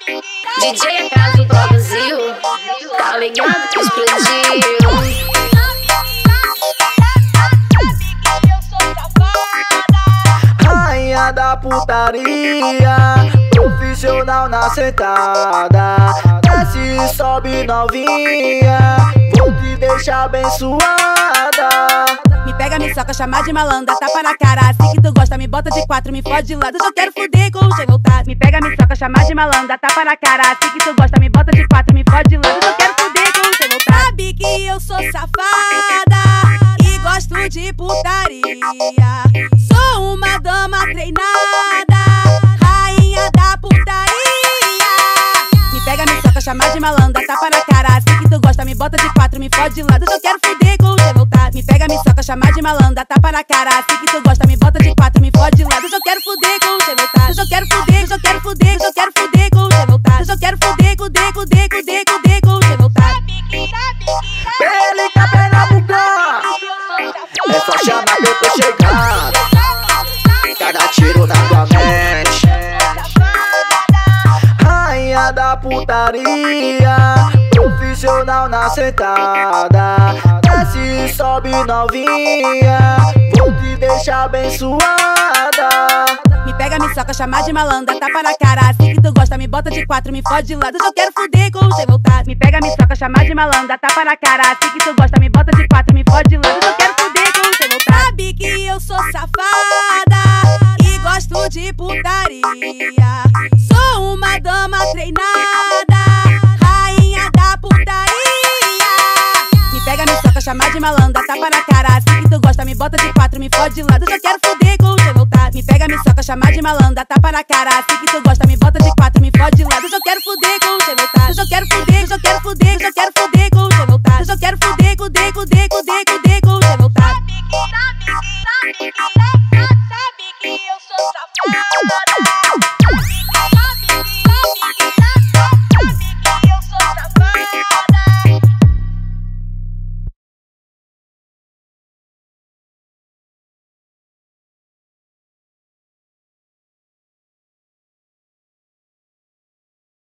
DJ Acaso produziu, tá ligado que explodiu. Rainha da putaria, profissional na sentada. Desce e sobe novinha, vou te deixar abençoada. Me pega, me soca, chama de malandra, tapa na cara. Assim que tu gosta, me bota de quatro, me fode de lado. Eu quero fuder com o revoltado. Me pega, me soca, chama de malandra, tapa na cara. Assim que tu gosta, me bota de quatro, me fode de lado. Eu quero fuder com o revoltado. Sabe que eu sou safada e gosto de putaria. Sou uma dama treinada, rainha da putaria. Me pega, me soca, chama de malandra, tapa na cara. Assim que tu gosta, me bota de quatro, me fode de lado. Eu quero fuder com o revoltado. Me pega, me soca, chama de malandra, tapa na cara. Assim que tu gosta, me bota de quatro, me fode de lado. Eu quero fuder com o revoltado. Eu quero fuder, eu quero fuder, eu quero fuder com o revoltado. Eu quero fuder, fuder, fuder, fuder, fuder com o revoltado. Ele tá bem na boca, é só chamar que eu tô chegando. Cada tiro na tua mente. Rainha da putaria, profissional na sentada. Desce e sobe novinha, vou te deixar abençoada. Me pega, me soca, chama de malandra, tapa na cara. Assim que tu gosta, me bota de quatro, me fode de lado. Eu quero fuder com o revoltado. Me pega, me soca, chama de malandra, tapa na cara. Assim que tu gosta, me bota de quatro, me fode de lado. Eu quero fuder com o revoltado. Sabe que eu sou safada e gosto de putaria. Sou uma dama treinada, rainha da putaria. Me pega, me soca, chama de malandra, tapa na cara. Assim que tu gosta, me bota de quatro, me fode de lado. Eu quero fuder com o revoltado. Me pega, me soca, chama de malandra, tapa na cara. Assim que tu gosta, me bota de quatro, me fode de lado. Eu quero fuder com o revoltado. Eu quero fuder, eu quero fuder, eu quero fuder com o revoltado. Eu quero fuder, fuder, fuder, fuder, fuder com o revoltado. Sabe que eu sou safada.